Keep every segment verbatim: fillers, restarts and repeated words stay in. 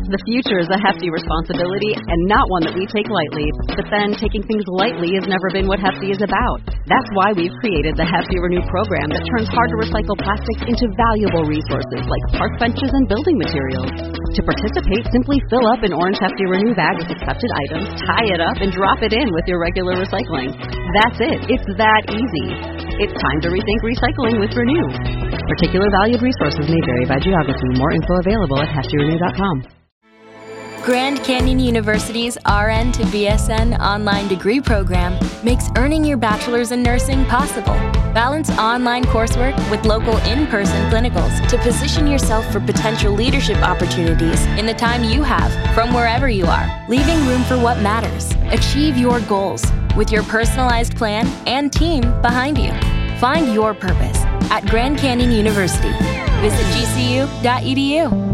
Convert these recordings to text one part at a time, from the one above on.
The future is a hefty responsibility and not one that we take lightly. But then, taking things lightly has never been what Hefty is about. That's why we've created the Hefty Renew program that turns hard-to-recycle plastics into valuable resources like park benches and building materials. To participate, simply fill up an orange Hefty Renew bag with accepted items, tie it up, and drop it in with your regular recycling. That's it. It's that easy. It's time to rethink recycling with Renew. Particular valued resources may vary by geography. More info available at hefty renew dot com. Grand Canyon University's R N to B S N online degree program makes earning your bachelor's in nursing possible. Balance online coursework with local in-person clinicals to position yourself for potential leadership opportunities in the time you have from wherever you are, leaving room for what matters. Achieve your goals with your personalized plan and team behind you. Find your purpose at Grand Canyon University. Visit g c u dot e d u.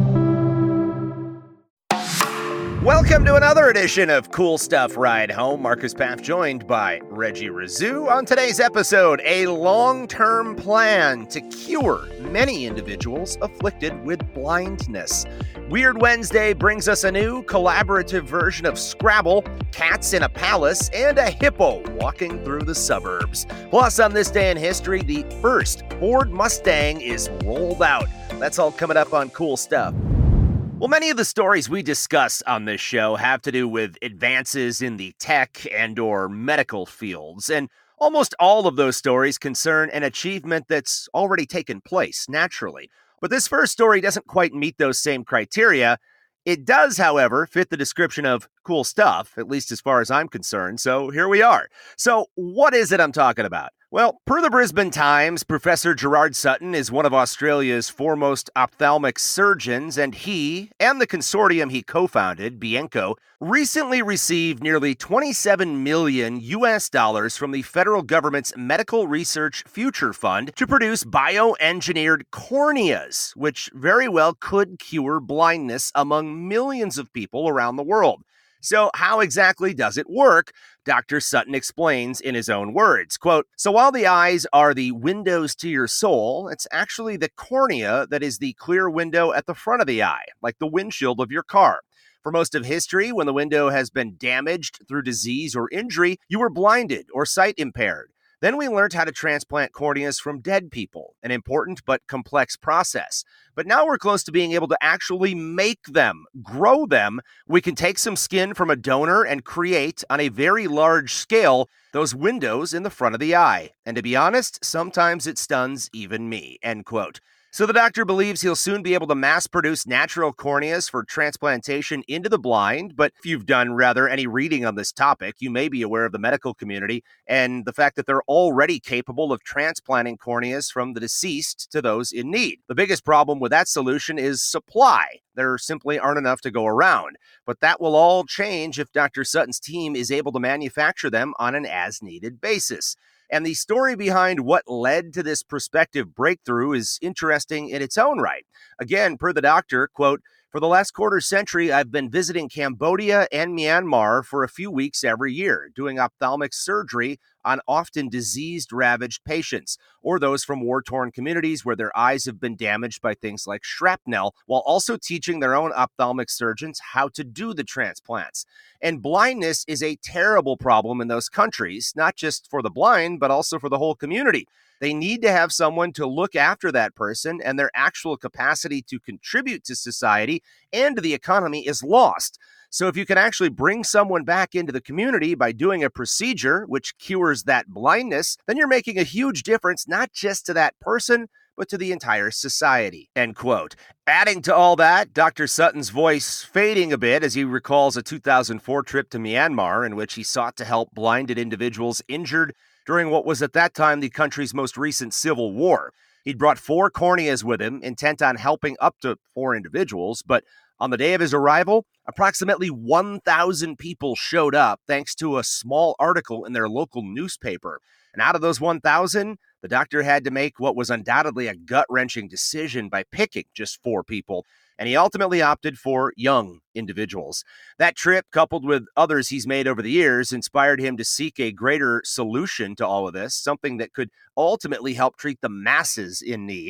Welcome to another edition of Cool Stuff Ride Home. Marcus Paff joined by Reggie Rizou. On today's episode, a long-term plan to cure many individuals afflicted with blindness. Weird Wednesday brings us a new collaborative version of Scrabble, cats in a palace, and a hippo walking through the suburbs. Plus, on this day in history, the first Ford Mustang is rolled out. That's all coming up on Cool Stuff. Well, many of the stories we discuss on this show have to do with advances in the tech and or medical fields, and almost all of those stories concern an achievement that's already taken place naturally. But this first story doesn't quite meet those same criteria. It does, however, fit the description of cool stuff, at least as far as I'm concerned, so here we are. So what is it I'm talking about? Well, per the Brisbane Times, Professor Gerard Sutton is one of Australia's foremost ophthalmic surgeons, and he and the consortium he co-founded, Bienco, recently received nearly twenty-seven million U S dollars from the federal government's Medical Research Future Fund to produce bioengineered corneas, which very well could cure blindness among millions of people around the world. So how exactly does it work? Doctor Sutton explains in his own words, quote, "So while the eyes are the windows to your soul, it's actually the cornea that is the clear window at the front of the eye, like the windshield of your car. For most of history, when the window has been damaged through disease or injury, you were blinded or sight impaired. Then we learned how to transplant corneas from dead people, an important but complex process. But now we're close to being able to actually make them, grow them. We can take some skin from a donor and create, on a very large scale, those windows in the front of the eye. And to be honest, sometimes it stuns even me," end quote. So the doctor believes he'll soon be able to mass-produce natural corneas for transplantation into the blind, but if you've done, rather, any reading on this topic, you may be aware of the medical community and the fact that they're already capable of transplanting corneas from the deceased to those in need. The biggest problem with that solution is supply. There simply aren't enough to go around. But that will all change if Doctor Sutton's team is able to manufacture them on an as-needed basis. And the story behind what led to this prospective breakthrough is interesting in its own right. Again, per the doctor, quote, "For the last quarter century, I've been visiting Cambodia and Myanmar for a few weeks every year, doing ophthalmic surgery on often diseased, ravaged patients, or those from war-torn communities where their eyes have been damaged by things like shrapnel, while also teaching their own ophthalmic surgeons how to do the transplants. And blindness is a terrible problem in those countries, not just for the blind, but also for the whole community. They need to have someone to look after that person, and their actual capacity to contribute to society and to the economy is lost. So if you can actually bring someone back into the community by doing a procedure which cures that blindness, then you're making a huge difference, not just to that person, but to the entire society," end quote. Adding to all that, Doctor Sutton's voice fading a bit as he recalls a two thousand four trip to Myanmar in which he sought to help blinded individuals injured during what was at that time the country's most recent civil war. He'd brought four corneas with him, intent on helping up to four individuals, but on the day of his arrival, approximately one thousand people showed up thanks to a small article in their local newspaper. And out of those one thousand, the doctor had to make what was undoubtedly a gut-wrenching decision by picking just four people, and he ultimately opted for young individuals. That trip, coupled with others he's made over the years, inspired him to seek a greater solution to all of this, something that could ultimately help treat the masses in need.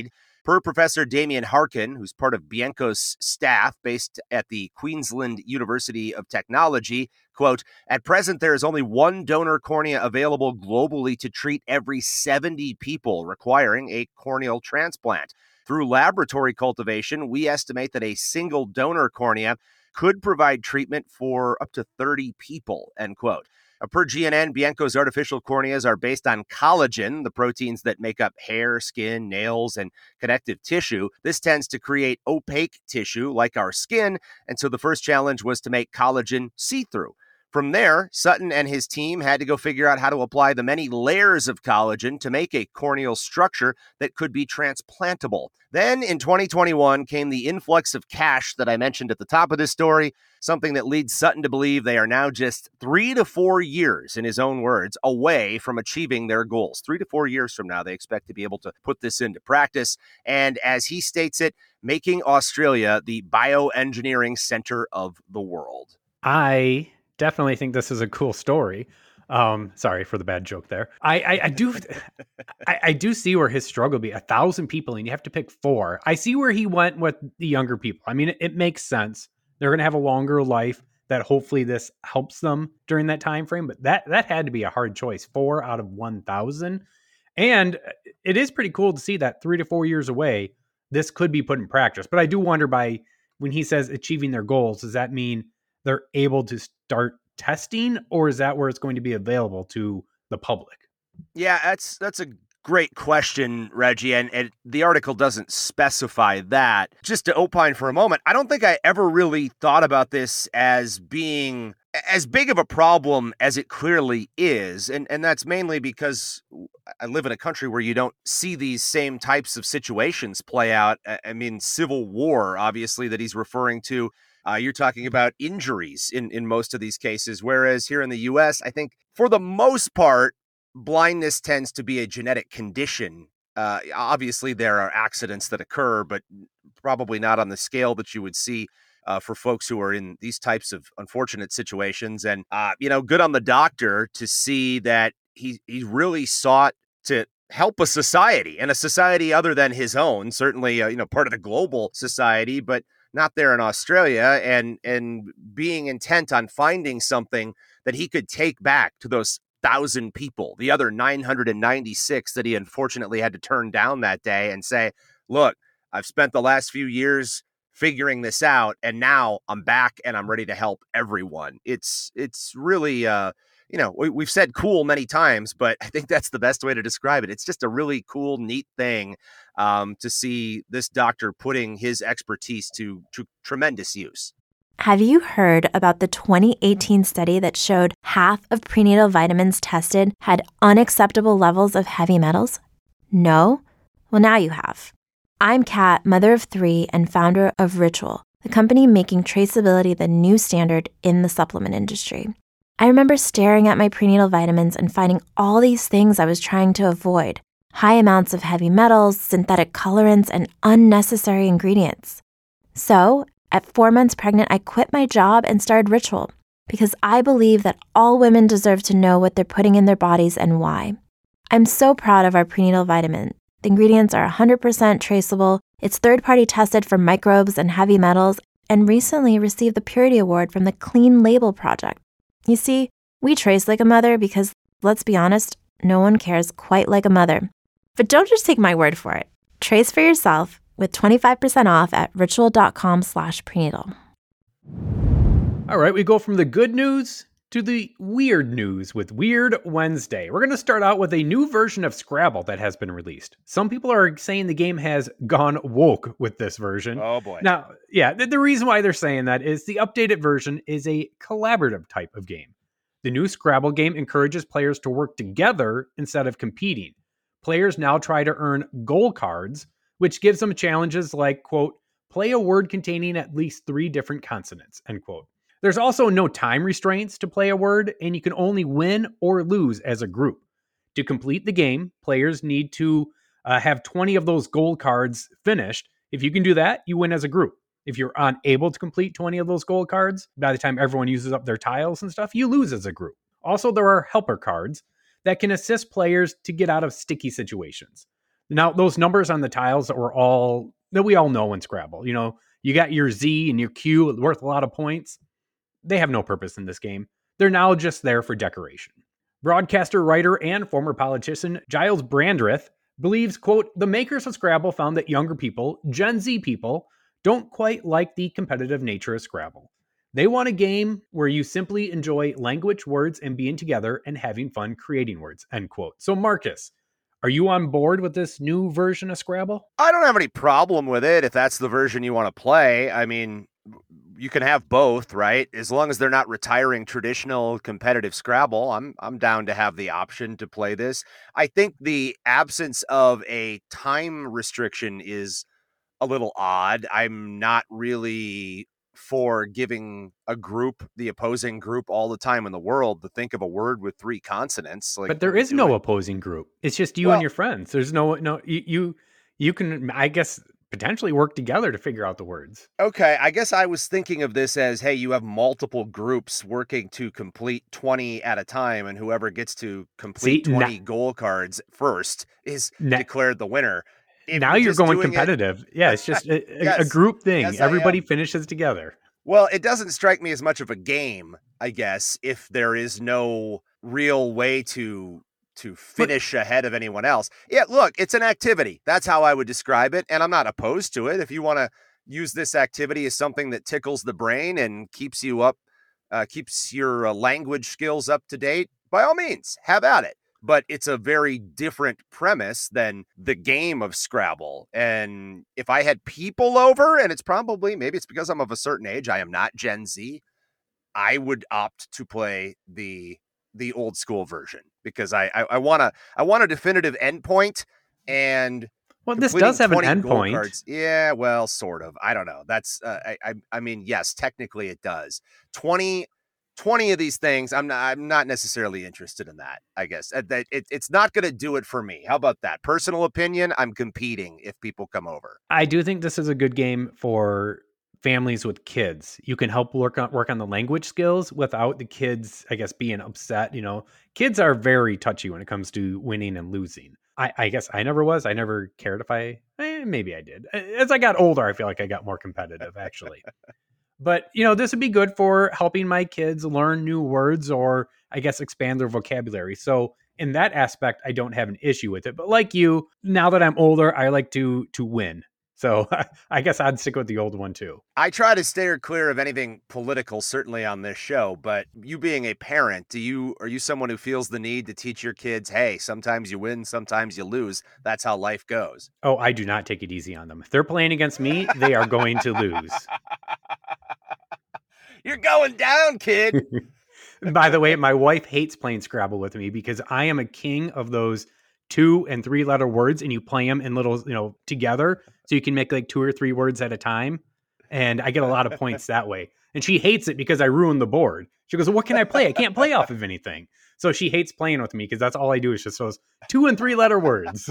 Per Professor Damien Harkin, who's part of Bianco's staff based at the Queensland University of Technology, quote, at present, there is only one donor cornea available globally to treat every seventy people requiring a corneal transplant. Through laboratory cultivation, we estimate that a single donor cornea could provide treatment for up to thirty people, end quote. Per G N N, Bianco's artificial corneas are based on collagen, the proteins that make up hair, skin, nails, and connective tissue. This tends to create opaque tissue like our skin, and so the first challenge was to make collagen see-through. From there, Sutton and his team had to go figure out how to apply the many layers of collagen to make a corneal structure that could be transplantable. Then in twenty twenty-one came the influx of cash that I mentioned at the top of this story, something that leads Sutton to believe they are now just three to four years, in his own words, away from achieving their goals. Three to four years from now, they expect to be able to put this into practice. And as he states it, making Australia the bioengineering center of the world. I definitely think this is a cool story. Um, sorry for the bad joke there. I, I, I do, I, I do see where his struggle would be. A thousand people, and you have to pick four. I see where he went with the younger people. I mean, it, it makes sense. They're going to have a longer life. That hopefully this helps them during that time frame. But that that had to be a hard choice. Four out of one thousand, and it is pretty cool to see that three to four years away, this could be put in practice. But I do wonder, by when he says achieving their goals, does that mean they're able to start testing, or is that where it's going to be available to the public? Yeah, that's that's a great question, Reggie, and, and the article doesn't specify that. Just to opine for a moment, I don't think I ever really thought about this as being as big of a problem as it clearly is, and, and that's mainly because I live in a country where you don't see these same types of situations play out. I mean, civil war, obviously, that he's referring to. Uh, you're talking about injuries in, in most of these cases, whereas here in the U S, I think for the most part, blindness tends to be a genetic condition. Uh, obviously, there are accidents that occur, but probably not on the scale that you would see uh, for folks who are in these types of unfortunate situations. And, uh, you know, good on the doctor to see that he, he really sought to help a society, and a society other than his own, certainly, uh, you know, part of the global society, but not there in Australia, and and being intent on finding something that he could take back to those thousand people, the other nine hundred ninety-six that he unfortunately had to turn down that day, and say, look, I've spent the last few years figuring this out, and now I'm back and I'm ready to help everyone. It's it's really, uh, you know, we, we've said cool many times, but I think that's the best way to describe it. It's just a really cool, neat thing um, to see this doctor putting his expertise to, to tremendous use. Have you heard about the twenty eighteen study that showed half of prenatal vitamins tested had unacceptable levels of heavy metals? No? Well, now you have. I'm Kat, mother of three and founder of Ritual, the company making traceability the new standard in the supplement industry. I remember staring at my prenatal vitamins and finding all these things I was trying to avoid. High amounts of heavy metals, synthetic colorants, and unnecessary ingredients. So, at four months pregnant, I quit my job and started Ritual because I believe that all women deserve to know what they're putting in their bodies and why. I'm so proud of our prenatal vitamin. The ingredients are one hundred percent traceable, it's third-party tested for microbes and heavy metals, and recently received the Purity Award from the Clean Label Project. You see, we trace like a mother because, let's be honest, no one cares quite like a mother. But don't just take my word for it. Trace for yourself with twenty-five percent off at ritual.com slash prenatal. All right, we go from the good news to the weird news with Weird Wednesday. We're going to start out with a new version of Scrabble that has been released. Some people are saying the game has gone woke with this version. Oh, boy. Now, yeah, the, the reason why they're saying that is the updated version is a collaborative type of game. The new Scrabble game encourages players to work together instead of competing. Players now try to earn goal cards, which gives them challenges like, quote, play a word containing at least three different consonants, end quote. There's also no time restraints to play a word, and you can only win or lose as a group. To complete the game, players need to uh, have twenty of those gold cards finished. If you can do that, you win as a group. If you're unable to complete twenty of those gold cards, by the time everyone uses up their tiles and stuff, you lose as a group. Also, there are helper cards that can assist players to get out of sticky situations. Now, those numbers on the tiles that were all that we all know in Scrabble, you know, you got your Z and your Q worth a lot of points. They have no purpose in this game. They're now just there for decoration. Broadcaster, writer, and former politician Giles Brandreth believes, quote, the makers of Scrabble found that younger people, Gen Z people, don't quite like the competitive nature of Scrabble. They want a game where you simply enjoy language, words, and being together and having fun creating words, end quote. So Marcus, are you on board with this new version of Scrabble? I don't have any problem with it if that's the version you want to play. I mean, you can have both, right? As long as they're not retiring traditional competitive Scrabble, I'm I'm down to have the option to play this. I think the absence of a time restriction is a little odd. I'm not really for giving a group, the opposing group, all the time in the world to think of a word with three consonants. Like, but there is no opposing group. It's just you well, and your friends. There's no no you, you you can, I guess, potentially work together to figure out the words. Okay, I guess I was thinking of this as, hey, you have multiple groups working to complete twenty at a time, and whoever gets to complete See, twenty na- goal cards first is na- declared the winner. If now you're, you're going competitive. It, yeah, it's just a, yes, a group thing. Yes, everybody finishes together. Well, it doesn't strike me as much of a game, I guess, if there is no real way to to finish but, ahead of anyone else. Yeah, look, it's an activity. That's how I would describe it, and I'm not opposed to it. If you want to use this activity as something that tickles the brain and keeps you up, uh, keeps your uh, language skills up to date, by all means, have at it. But it's a very different premise than the game of Scrabble. And if I had people over, and it's probably, maybe it's because I'm of a certain age, I am not Gen Z, I would opt to play the the old school version because I I, I want a I want a definitive endpoint. And well, this does have an endpoint. Yeah, well, sort of. I don't know. That's uh, I, I I mean, yes, technically it does. twenty twenty of these things, I'm not, I'm not necessarily interested in that, I guess. It, it, it's not going to do it for me. How about that? Personal opinion, I'm competing if people come over. I do think this is a good game for families with kids. You can help work on, work on the language skills without the kids, I guess, being upset. You know, kids are very touchy when it comes to winning and losing. I, I guess I never was. I never cared if I, eh, maybe I did. As I got older, I feel like I got more competitive, actually. But, you know, this would be good for helping my kids learn new words or, I guess, expand their vocabulary. So in that aspect, I don't have an issue with it. But like you, now that I'm older, I like to to win. So I guess I'd stick with the old one, too. I try to steer clear of anything political, certainly on this show. But you being a parent, do you are you someone who feels the need to teach your kids, hey, sometimes you win, sometimes you lose. That's how life goes. Oh, I do not take it easy on them. If they're playing against me, they are going to lose. You're going down, kid. By the way, my wife hates playing Scrabble with me because I am a king of those two and three letter words, and you play them in little, you know, together. So you can make like two or three words at a time. And I get a lot of points that way. And she hates it because I ruined the board. She goes, what can I play? I can't play off of anything. So she hates playing with me because that's all I do is just those two and three letter words.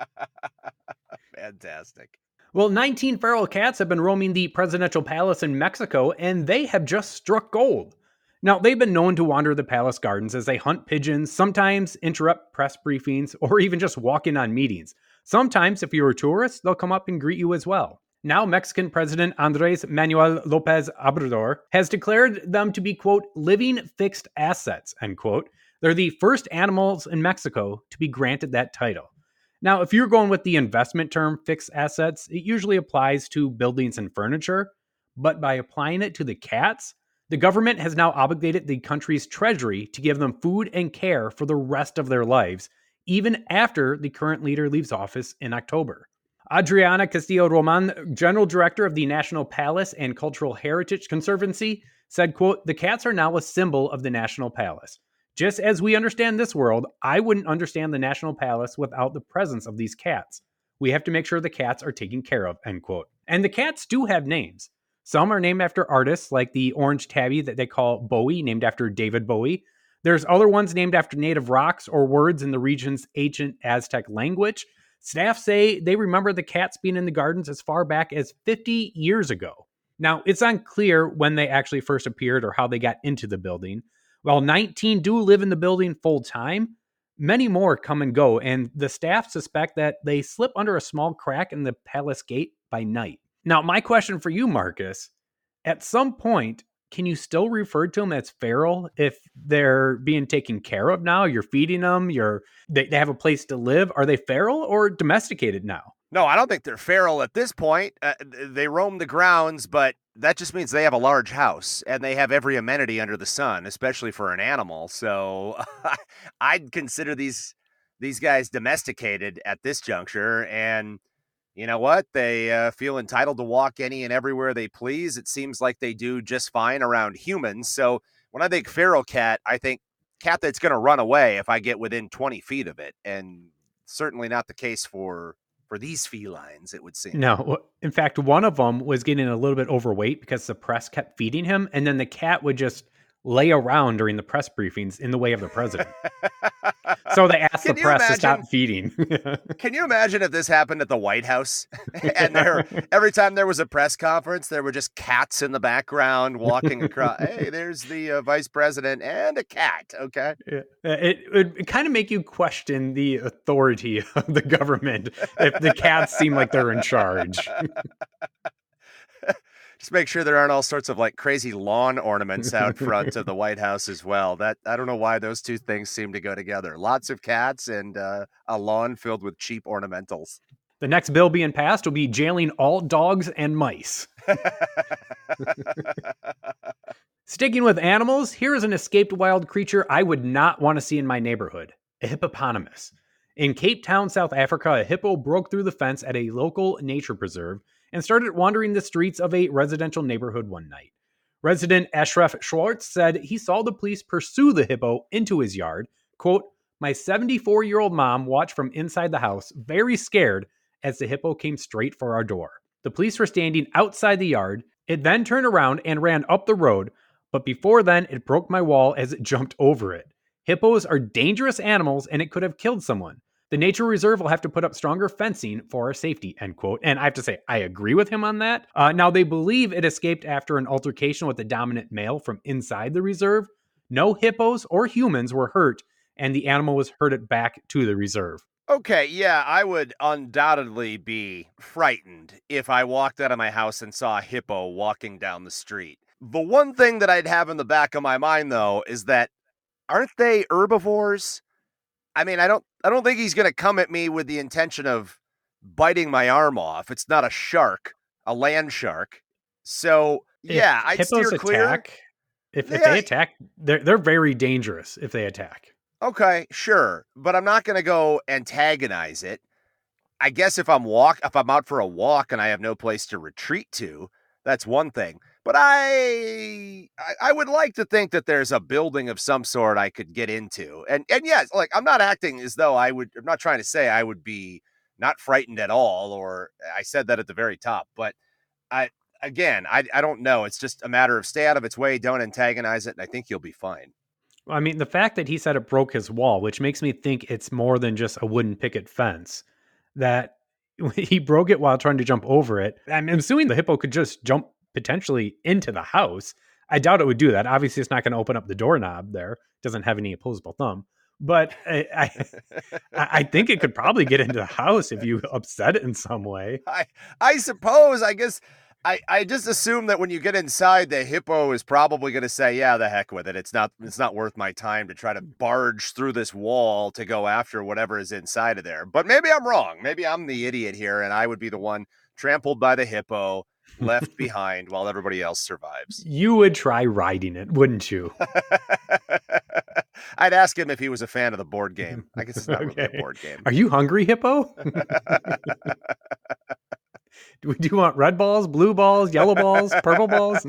Fantastic. Well, nineteen feral cats have been roaming the presidential palace in Mexico, and they have just struck gold. Now, they've been known to wander the palace gardens as they hunt pigeons, sometimes interrupt press briefings, or even just walk in on meetings. Sometimes, if you're a tourist, they'll come up and greet you as well. Now, Mexican President Andres Manuel Lopez Obrador has declared them to be, quote, living fixed assets, end quote. They're the first animals in Mexico to be granted that title. Now, if you're going with the investment term fixed assets, it usually applies to buildings and furniture, but by applying it to the cats, the government has now obligated the country's treasury to give them food and care for the rest of their lives, even after the current leader leaves office in October. Adriana Castillo Roman, General Director of the National Palace and Cultural Heritage Conservancy, said, quote, the cats are now a symbol of the National Palace. Just as we understand this world, I wouldn't understand the National Palace without the presence of these cats. We have to make sure the cats are taken care of, end quote. And the cats do have names. Some are named after artists, like the orange tabby that they call Bowie, named after David Bowie. There's other ones named after native rocks or words in the region's ancient Aztec language. Staff say they remember the cats being in the gardens as far back as fifty years ago. Now, it's unclear when they actually first appeared or how they got into the building. While nineteen do live in the building full time, Many more come and go, and the staff suspect that they slip under a small crack in the palace gate by night. Now, my question for you, Marcus, at some point, can you still refer to them as feral if they're being taken care of now? You're feeding them, you're they, they have a place to live. Are they feral or domesticated now? No, I don't think they're feral at this point. Uh, they roam the grounds, but that just means they have a large house and they have every amenity under the sun, especially for an animal. So I'd consider these these guys domesticated at this juncture. And you know what? They uh, feel entitled to walk any and everywhere they please. It seems like they do just fine around humans. So when I think feral cat, I think cat that's going to run away if I get within twenty feet of it. And certainly not the case for for these felines, it would seem. No, in fact, one of them was getting a little bit overweight because the press kept feeding him, and then the cat would just lay around during the press briefings in the way of the president. So they asked Can the you press to imagine- stop feeding. Can you imagine if this happened at the White House? And there, every time there was a press conference, there were just cats in the background walking across. Hey, there's the uh, vice president and a cat. Okay. Yeah. It would kind of make you question the authority of the government if the cats seem like they're in charge. Just make sure there aren't all sorts of like crazy lawn ornaments out front of the White House as well. That I don't know why those two things seem to go together. Lots of cats and uh, a lawn filled with cheap ornamentals. The next bill being passed will be jailing all dogs and mice. Sticking with animals, here is an escaped wild creature I would not want to see in my neighborhood: a hippopotamus. In Cape Town, South Africa, a hippo broke through the fence at a local nature preserve and started wandering the streets of a residential neighborhood one night. Resident Ashraf Schwartz said he saw the police pursue the hippo into his yard. Quote, "My seventy-four-year-old mom watched from inside the house, very scared, as the hippo came straight for our door. The police were standing outside the yard. It then turned around and ran up the road, but before then, it broke my wall as it jumped over it. Hippos are dangerous animals, and it could have killed someone. The nature reserve will have to put up stronger fencing for our safety," end quote. And I have to say, I agree with him on that. Uh, now, they believe it escaped after an altercation with a dominant male from inside the reserve. No hippos or humans were hurt, and the animal was herded back to the reserve. Okay, yeah, I would undoubtedly be frightened if I walked out of my house and saw a hippo walking down the street. The one thing that I'd have in the back of my mind, though, is that aren't they herbivores? I mean, I don't I don't think he's going to come at me with the intention of biting my arm off. It's not a shark, a land shark. So, yeah, If I'd hippos steer clear. attack, if, if Yeah. they attack, they're, they're very dangerous if they attack. Okay, sure, but I'm not going to go antagonize it. I guess if I'm walk if I'm out for a walk and I have no place to retreat to, that's one thing. But I, I I would like to think that there's a building of some sort I could get into. And and yes, like I'm not acting as though I would I'm not trying to say I would be not frightened at all, or I said that at the very top, but I again, I I don't know. It's just a matter of stay out of its way, don't antagonize it, and I think you'll be fine. I mean, the fact that he said it broke his wall, which makes me think it's more than just a wooden picket fence, that he broke it while trying to jump over it. I'm assuming the hippo could just jump potentially into the house. I doubt it would do that. Obviously, it's not going to open up the doorknob there. It doesn't have any opposable thumb. But I, I, I think it could probably get into the house if you upset it in some way. I I suppose, I guess, I, I just assume that when you get inside, the hippo is probably going to say, yeah, the heck with it. It's not it's not worth my time to try to barge through this wall to go after whatever is inside of there. But maybe I'm wrong. Maybe I'm the idiot here, and I would be the one trampled by the hippo, left behind while everybody else survives. You would try riding it, wouldn't you? I'd ask him if he was a fan of the board game. I guess it's not really Okay. a board game. Are you hungry, hippo? Do do you want red balls, blue balls, yellow balls, purple balls?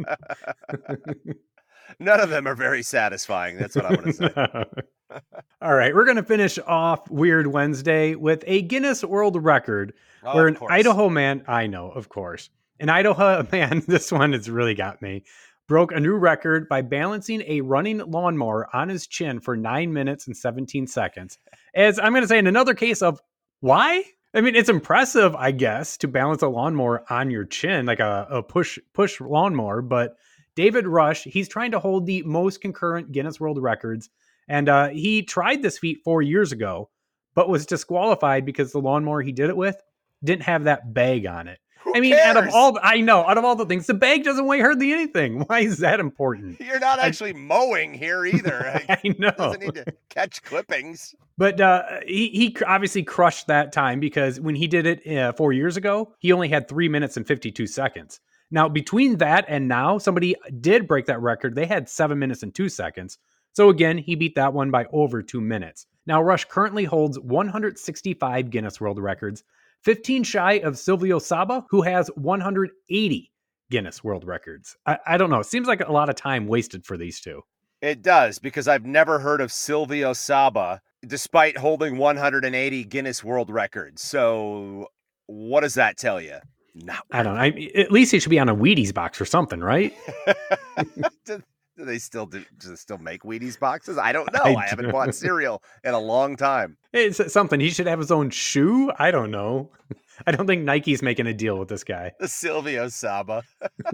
None of them are very satisfying. That's what I'm going to say. All right, we're going to finish off Weird Wednesday with a Guinness World Record Oh, where of an course. Idaho man, I know, of course, an Idaho man, this one has really got me, broke a new record by balancing a running lawnmower on his chin for nine minutes and seventeen seconds. As I'm going to say, in another case of why? I mean, it's impressive, I guess, to balance a lawnmower on your chin, like a, a push push lawnmower. But David Rush, he's trying to hold the most concurrent Guinness World Records And uh, he tried this feat four years ago, but was disqualified because the lawnmower he did it with didn't have that bag on it. Who I mean, cares? out of all, I know, out of all the things, the bag doesn't weigh hardly anything. Why is that important? You're not actually I, mowing here either. I know. Doesn't need to catch clippings. But uh, he, he obviously crushed that time because when he did it uh, four years ago, he only had three minutes and fifty-two seconds. Now, between that and now, somebody did break that record. They had seven minutes and two seconds. So again, he beat that one by over two minutes. Now, Rush currently holds one hundred sixty-five Guinness World Records, fifteen shy of Silvio Saba, who has one hundred eighty Guinness World Records. I, I don't know. It seems like a lot of time wasted for these two. It does, because I've never heard of Silvio Saba, despite holding one hundred eighty Guinness World Records. So what does that tell you? Not I don't know. I, at least he should be on a Wheaties box or something, right? do, do they still do, do they still make Wheaties boxes? I don't know. I, I haven't bought cereal in a long time. It's something. He should have his own shoe. I don't know. I don't think Nike's making a deal with this guy. The Silvio Saba.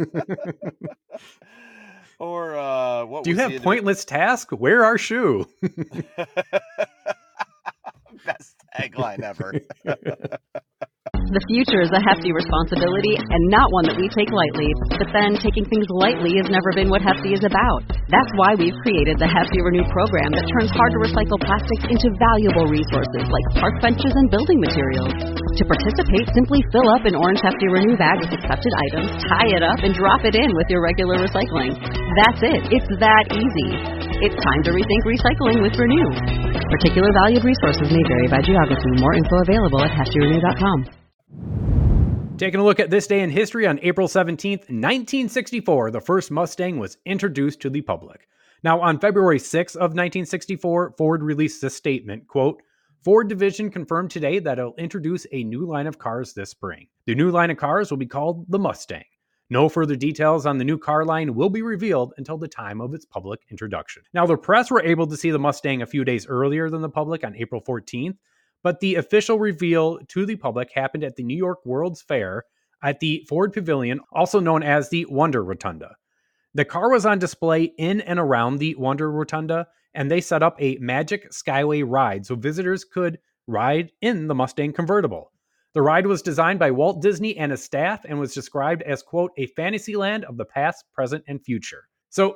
Or uh, what? Do you was have pointless task? Wear our shoe. Best tagline ever. The future is a hefty responsibility and not one that we take lightly. But then taking things lightly has never been what Hefty is about. That's why we've created the Hefty Renew program that turns hard-to-recycle plastics into valuable resources like park benches and building materials. To participate, simply fill up an orange Hefty Renew bag with accepted items, tie it up, and drop it in with your regular recycling. That's it. It's that easy. It's time to rethink recycling with Renew. Particular valued resources may vary by geography. More info available at hefty renew dot com. Taking a look at this day in history, on April seventeenth, nineteen sixty-four, the first Mustang was introduced to the public. Now, on February sixth of nineteen sixty-four, Ford released this statement, quote, Ford division confirmed today that it'll introduce a new line of cars this spring. The new line of cars will be called the Mustang. No further details on the new car line will be revealed until the time of its public introduction. Now, the press were able to see the Mustang a few days earlier than the public on April fourteenth, but the official reveal to the public happened at the New York World's Fair at the Ford Pavilion, also known as the Wonder Rotunda. The car was on display in and around the Wonder Rotunda, and they set up a Magic Skyway ride so visitors could ride in the Mustang convertible. The ride was designed by Walt Disney and his staff and was described as, quote, a fantasy land of the past, present, and future. So,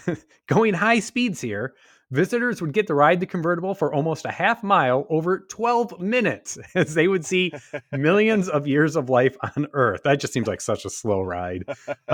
going high speeds here, visitors would get to ride the convertible for almost a half mile over twelve minutes as they would see millions of years of life on Earth. That just seems like such a slow ride.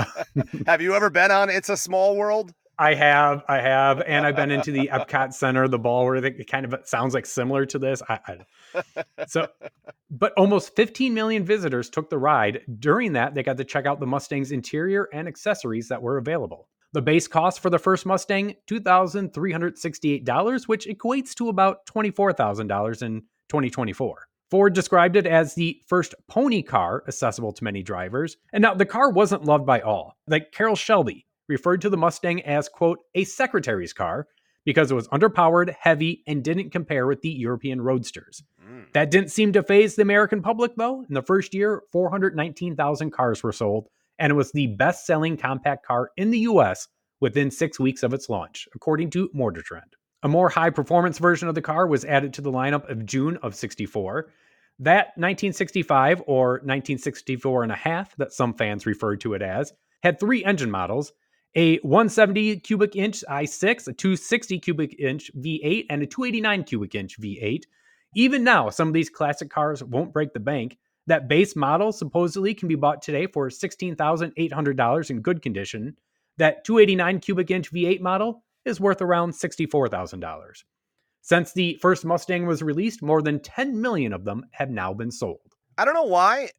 Have you ever been on It's a Small World? I have, I have, and I've been into the Epcot Center, the ball where it kind of sounds like similar to this. I, I, so, but almost fifteen million visitors took the ride. During that, they got to check out the Mustang's interior and accessories that were available. The base cost for the first Mustang, two thousand three hundred sixty-eight dollars, which equates to about twenty-four thousand dollars in twenty twenty-four. Ford described it as the first pony car accessible to many drivers. And now the car wasn't loved by all. Like Carroll Shelby referred to the Mustang as, quote, a secretary's car because it was underpowered, heavy, and didn't compare with the European roadsters. Mm. That didn't seem to faze the American public, though. In the first year, four hundred nineteen thousand cars were sold, and it was the best-selling compact car in the U S within six weeks of its launch, according to Motor Trend. A more high-performance version of the car was added to the lineup of June of sixty-four. That nineteen sixty-five, or nineteen sixty-four and a half, that some fans referred to it as, had three engine models: a one hundred seventy cubic inch I six, a two hundred sixty cubic inch V eight, and a two hundred eighty-nine cubic inch V eight. Even now, some of these classic cars won't break the bank. That base model supposedly can be bought today for sixteen thousand eight hundred dollars in good condition. That two hundred eighty-nine cubic inch V eight model is worth around sixty-four thousand dollars. Since the first Mustang was released, more than ten million of them have now been sold. I don't know why.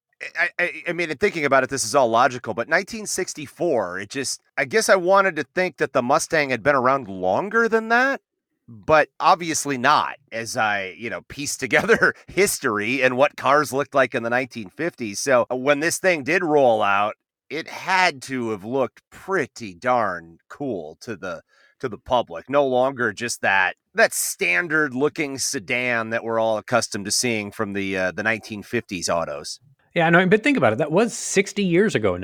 I, I, I mean, thinking about it, this is all logical, but nineteen sixty-four, it just, I guess I wanted to think that the Mustang had been around longer than that, but obviously not, as I, you know, pieced together history and what cars looked like in the nineteen fifties. So when this thing did roll out, it had to have looked pretty darn cool to the to the public. No longer just that that standard looking sedan that we're all accustomed to seeing from the uh, the nineteen fifties autos. Yeah, I know, but think about it. That was sixty years ago now.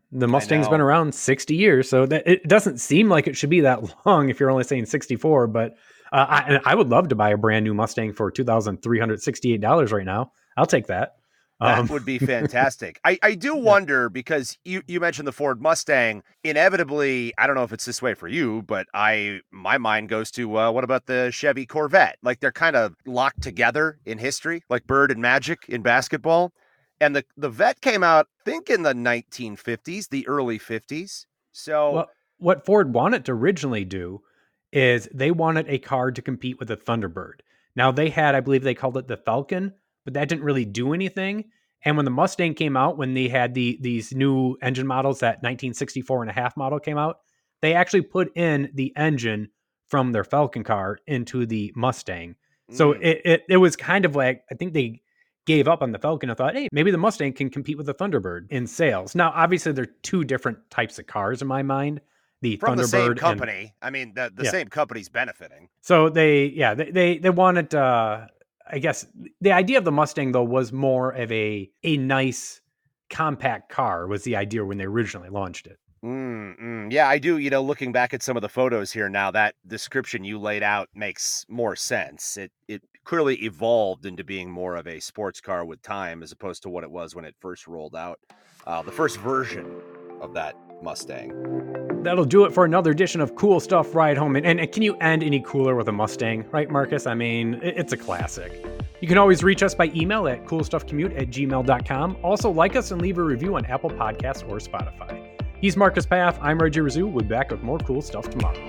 The Mustang's been around sixty years, so that it doesn't seem like it should be that long if you're only saying sixty-four. But uh, I, and I would love to buy a brand new Mustang for two thousand three hundred sixty-eight dollars right now. I'll take that. That Um, would be fantastic. I, I do wonder, because you, you mentioned the Ford Mustang. Inevitably, I don't know if it's this way for you, but I my mind goes to, uh, what about the Chevy Corvette? Like, they're kind of locked together in history, like Bird and Magic in basketball. And the, the Vet came out, I think, in the nineteen fifties, the early fifties. So well, what Ford wanted to originally do is they wanted a car to compete with the Thunderbird. Now, they had, I believe they called it the Falcon, but that didn't really do anything. And when the Mustang came out, when they had the these new engine models, that nineteen sixty-four and a half model came out, they actually put in the engine from their Falcon car into the Mustang. So Mm. it, it it was kind of like, I think they gave up on the Falcon and thought, hey, maybe the Mustang can compete with the Thunderbird in sales. Now, obviously, they're two different types of cars in my mind. The from Thunderbird the same and- company. I mean, the, the Yeah. same company's benefiting. So they, yeah, they they, they wanted, uh, I guess, the idea of the Mustang, though, was more of a a nice compact car was the idea when they originally launched it. Mm, mm. Yeah, I do. You know, looking back at some of the photos here now, that description you laid out makes more sense. It it clearly evolved into being more of a sports car with time, as opposed to what it was when it first rolled out. Uh, the first version of that Mustang. That'll do it for another edition of Cool Stuff Ride Home. And, and can you end any cooler with a Mustang, right, Marcus? I mean, it, it's a classic. You can always reach us by email at coolstuffcommute at gmail dot com. Also, like us and leave a review on Apple Podcasts or Spotify. He's Marcus Paff. I'm Reggie Rizou. We'll be back with more cool stuff tomorrow.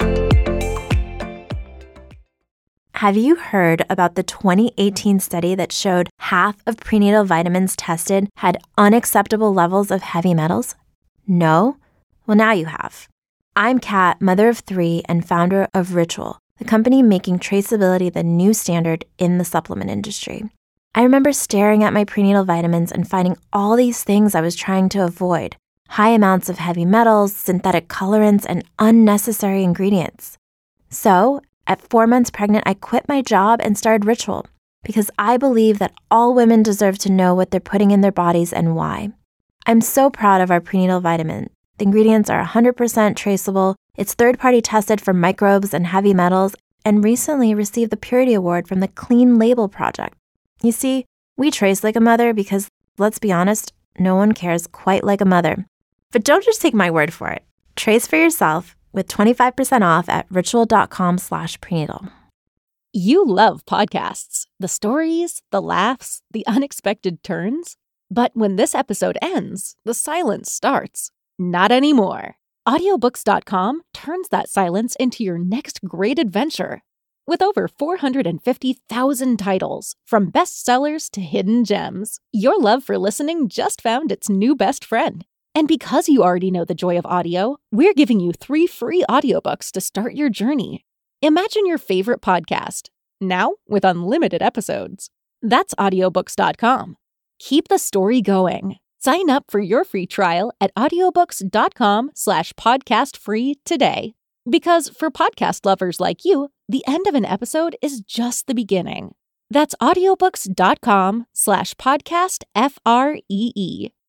Have you heard about the twenty eighteen study that showed half of prenatal vitamins tested had unacceptable levels of heavy metals? No? Well, now you have. I'm Kat, mother of three and founder of Ritual, the company making traceability the new standard in the supplement industry. I remember staring at my prenatal vitamins and finding all these things I was trying to avoid. High amounts of heavy metals, synthetic colorants, and unnecessary ingredients. So, at four months pregnant, I quit my job and started Ritual because I believe that all women deserve to know what they're putting in their bodies and why. I'm so proud of our prenatal vitamin. The ingredients are one hundred percent traceable, it's third-party tested for microbes and heavy metals, and recently received the Purity Award from the Clean Label Project. You see, we trace like a mother because, let's be honest, no one cares quite like a mother. But don't just take my word for it. Trace for yourself with twenty-five percent off at ritual.com slash prenatal. You love podcasts, the stories, the laughs, the unexpected turns. But when this episode ends, the silence starts. Not anymore. audiobooks dot com turns that silence into your next great adventure. With over four hundred fifty thousand titles, from bestsellers to hidden gems, your love for listening just found its new best friend. And because you already know the joy of audio, we're giving you three free audiobooks to start your journey. Imagine your favorite podcast, now with unlimited episodes. That's audiobooks dot com. Keep the story going. Sign up for your free trial at audiobooks.com slash podcast free today. Because for podcast lovers like you, the end of an episode is just the beginning. That's audiobooks.com slash podcast F R E E.